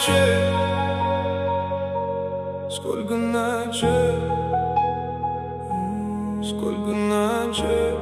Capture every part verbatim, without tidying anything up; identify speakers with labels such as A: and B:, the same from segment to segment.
A: ночей, сколько ночей, сколько ночей,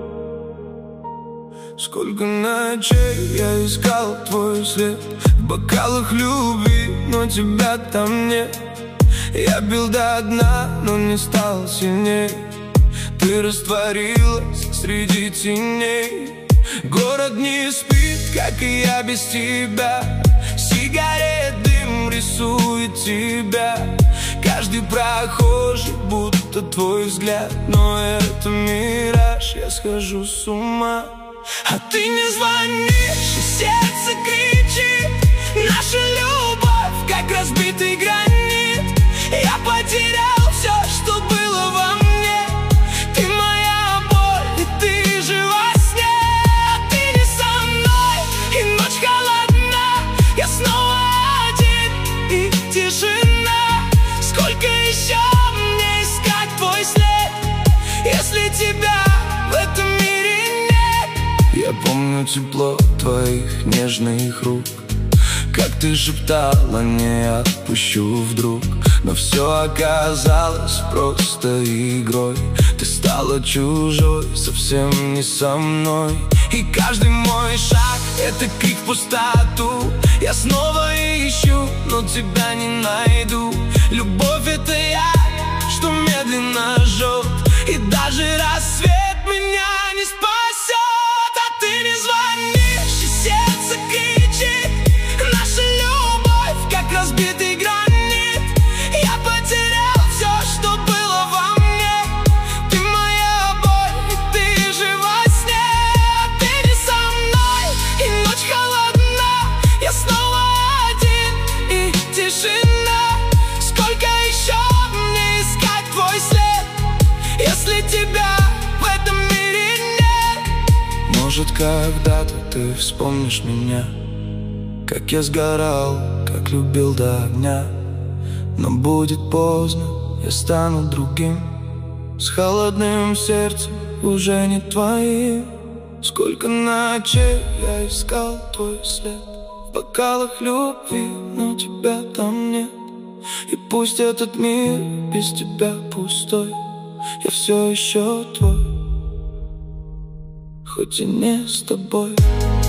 A: сколько ночей я искал твой след в бокалах любви, но тебя там нет. Я бил до дна, но не стал сильней. Ты растворилась среди теней. Город не спит, как и я без тебя. Сигарет, дым рисует тебя. Каждый прохожий, будто твой взгляд. Но это мираж, я схожу с ума. А ты не звонишь, и сердце кричит. Наша любовь, как разбитый гранит. Я потерял все, что было во мне. Ты моя боль, и ты же во сне. А ты не со мной, и ночь холодна. Я снова один, и тишина. Сколько еще мне искать твой след, если тебя в этом мире нет? Я помню тепло твоих нежных рук, как ты шептала, не отпущу вдруг. Но все оказалось просто игрой. Ты стала чужой, совсем не со мной. И каждый мой шаг — это крик в пустоту. Я снова ищу, но тебя не найду. Любовь — это я, что медленно жжет. И даже рассвет меня не спасет. А ты не звонишь, и сердце кричит. Наша любовь, как разбитый гранит. Я потерял все, что было во мне. Ты моя боль, и ты же во сне. Ты не со мной, и ночь холодна. Я снова один, и тишина. Сколько еще мне искать твой след, если тебя в этом мире нет? Может, когда-то ты вспомнишь меня, как я сгорал, как любил до огня. Но будет поздно, я стану другим, с холодным сердцем, уже не твоим. Сколько ночей я искал твой след в бокалах любви, но тебя там нет. И пусть этот мир без тебя пустой, я все еще твой, хоть и не с тобой.